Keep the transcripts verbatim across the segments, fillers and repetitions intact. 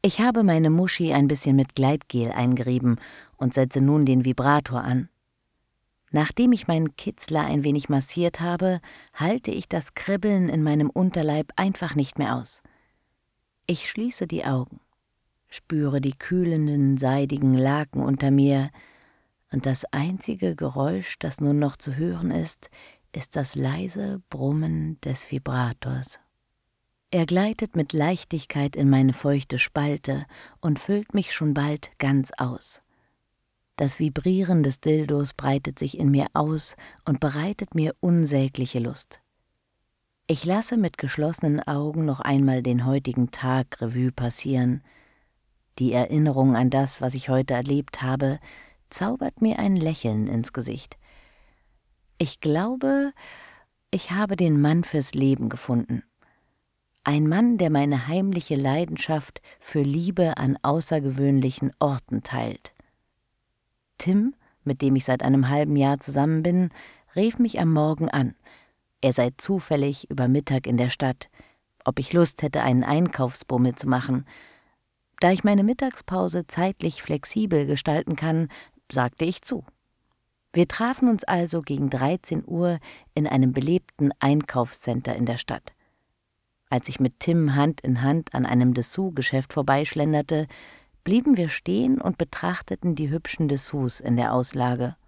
Ich habe meine Muschi ein bisschen mit Gleitgel eingerieben und setze nun den Vibrator an. Nachdem ich meinen Kitzler ein wenig massiert habe, halte ich das Kribbeln in meinem Unterleib einfach nicht mehr aus. Ich schließe die Augen, spüre die kühlenden, seidigen Laken unter mir, und das einzige Geräusch, das nun noch zu hören ist, ist das leise Brummen des Vibrators. Er gleitet mit Leichtigkeit in meine feuchte Spalte und füllt mich schon bald ganz aus. Das Vibrieren des Dildos breitet sich in mir aus und bereitet mir unsägliche Lust. Ich lasse mit geschlossenen Augen noch einmal den heutigen Tag Revue passieren. Die Erinnerung an das, was ich heute erlebt habe, zaubert mir ein Lächeln ins Gesicht. Ich glaube, ich habe den Mann fürs Leben gefunden. Ein Mann, der meine heimliche Leidenschaft für Liebe an außergewöhnlichen Orten teilt. Tim, mit dem ich seit einem halben Jahr zusammen bin, rief mich am Morgen an. Er sei zufällig über Mittag in der Stadt, ob ich Lust hätte, einen Einkaufsbummel zu machen. Da ich meine Mittagspause zeitlich flexibel gestalten kann, sagte ich zu. Wir trafen uns also gegen dreizehn Uhr in einem belebten Einkaufscenter in der Stadt. Als ich mit Tim Hand in Hand an einem Dessous-Geschäft vorbeischlenderte, blieben wir stehen und betrachteten die hübschen Dessous in der Auslage.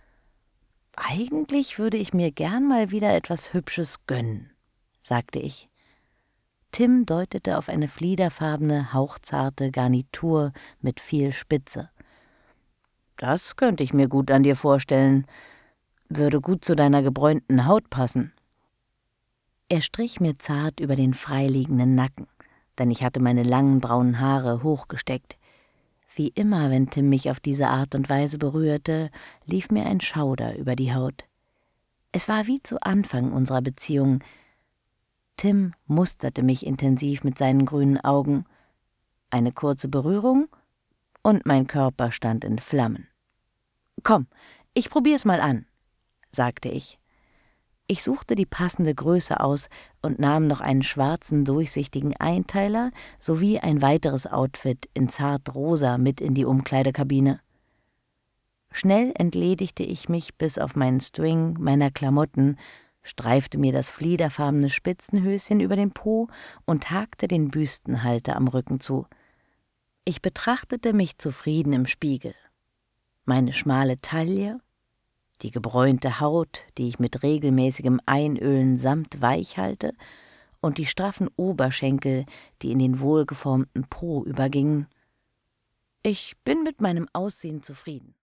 »Eigentlich würde ich mir gern mal wieder etwas Hübsches gönnen«, sagte ich. Tim deutete auf eine fliederfarbene, hauchzarte Garnitur mit viel Spitze. »Das könnte ich mir gut an dir vorstellen. Würde gut zu deiner gebräunten Haut passen.« Er strich mir zart über den freiliegenden Nacken, denn ich hatte meine langen braunen Haare hochgesteckt. Wie immer, wenn Tim mich auf diese Art und Weise berührte, lief mir ein Schauder über die Haut. Es war wie zu Anfang unserer Beziehung. Tim musterte mich intensiv mit seinen grünen Augen. Eine kurze Berührung und mein Körper stand in Flammen. »Komm, ich probier's mal an«, sagte ich. Ich suchte die passende Größe aus und nahm noch einen schwarzen, durchsichtigen Einteiler sowie ein weiteres Outfit in zart rosa mit in die Umkleidekabine. Schnell entledigte ich mich bis auf meinen String meiner Klamotten, streifte mir das fliederfarbene Spitzenhöschen über den Po und hakte den Büstenhalter am Rücken zu. Ich betrachtete mich zufrieden im Spiegel. Meine schmale Taille, die gebräunte Haut, die ich mit regelmäßigem Einölen samt weich halte, und die straffen Oberschenkel, die in den wohlgeformten Po übergingen. Ich bin mit meinem Aussehen zufrieden.